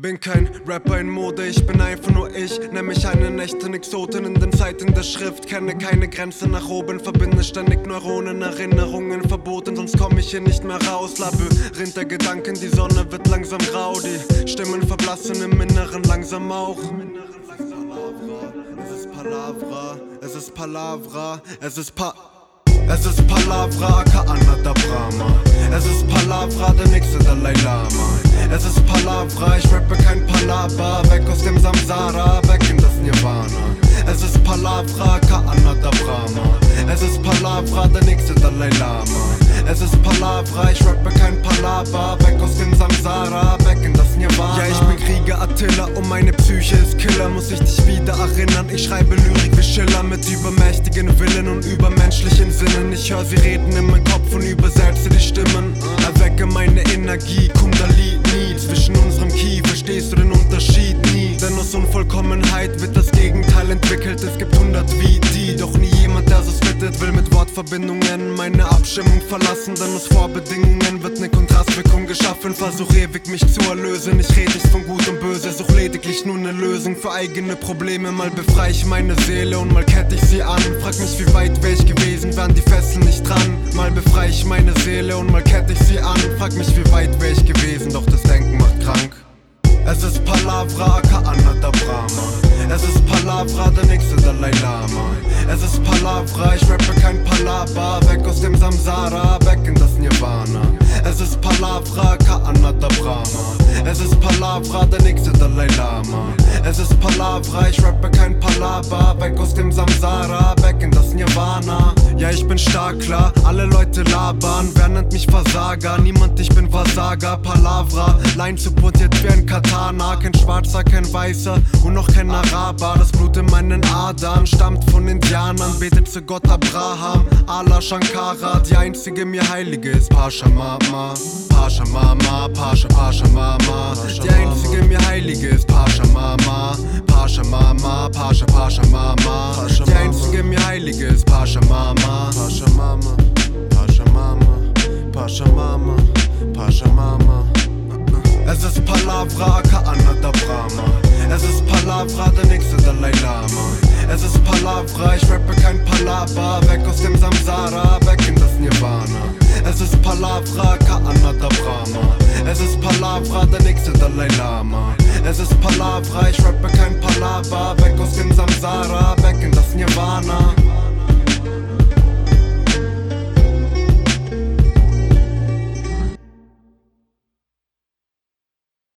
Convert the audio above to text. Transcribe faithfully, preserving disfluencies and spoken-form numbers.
Bin kein Rapper in Mode, ich bin einfach nur ich. Nenn mich einen echten Exoten in den Zeiten der Schrift. Kenne keine Grenze nach oben, verbinde ständig Neuronen, Erinnerungen verboten, sonst komm ich hier nicht mehr raus. Labyrinth der Gedanken, die Sonne wird langsam grau, die Stimmen verblassen im Inneren langsam auch. Es ist Palavra, es ist Palavra, es ist Pa... Es ist Palavra, aka Anata Brahma. Es ist Palavra, der nächste Dalai Lama. Es ist Palavra, ich rappe kein Palaver. Weg aus dem Samsara, weg in das Nirvana. Es ist Palavra, aka Anata Brahma. Es ist Palavra, der nächste Dalai Lama. Es ist Palavra, ich rappe kein Palaver. Weg aus dem Samsara, weg in das Nirvana. Ja, ich bin Krieger Attila und meine Psyche ist Killer. Muss ich dich wieder erinnern, ich schreibe Lyrik wie Schiller. Mit übermächtigen Willen und übermenschlichen Sinnen. Ich höre sie reden in meinem Kopf und übersetze die Stimmen. Erwecke meine Energie, Kundalini. Zwischen unserem Ki verstehst du den Unterschied nie. Denn aus Unvollkommenheit wird das Gegenteil entwickelt. Es gibt hundert wie die, doch nie jemand, der so spittet. Will mit Wortverbindungen meine Abstimmung verlassen. Denn aus Vorbedingungen wird ne Kontrastwirkung geschaffen. Versuch ewig mich zu erlösen. Ich red nicht von Gut und Böse, such lediglich nur ne Lösung für eigene Probleme. Mal befreie ich meine Seele und mal kette ich sie an. Frag mich, wie weit wär ich gewesen, wären die Fesseln nicht dran. Mal befreie ich meine Seele und mal kette ich sie an. Frag mich, wie weit wär ich gewesen, doch das Denken macht krank. Es ist Palavra, aka Anata Brahma. Es ist Palavra, der nächste Dalai Lama. Es ist Palavra, ich rappe kein Palaver. Weg aus dem Samsara, weg in das Nirvana. Es ist Palavra, aka Anata Brahma. Es ist Palavra, der nächste Dalai Lama. Es ist Palavra, ich rappe kein Palaver. Weg aus dem Samsara, weg in das Nirvana. Ja, ich bin stark, klar, alle Leute labern. Wer nennt mich Versager? Niemand, ich bin Versager. Palavra, Line supportiert wie ein Katana. Kein Schwarzer, kein Weißer und noch kein Araber. Das Blut in meinen Adern stammt von Indianern. Betet zu Gott Abraham, Allah Shankara. Die einzige mir Heilige ist Pasha Mama. Pasha Mama, Pasha, Pasha Mama. Die einzige mir Heilige ist Pasha Mama. Pasha Mama, Pasha, Pasha Mama. Die einzige mir Heilige ist Pasha Mama. Pasha Mama, Pasha Mama, Pasha Mama, Pasha Mama. Es ist Palavra, aka Anata Brahma. Es ist Palavra, der nächste Dalai Lama. Es ist Palavra, ich rappe kein Palaver. Weg aus dem Samsara, weg in das Nirvana. Es ist Palavra, aka Anata Brahma. Es ist Palavra, der nächste Dalai Lama. Es ist Palavra, ich rappe kein Palaver. Weg aus dem Samsara.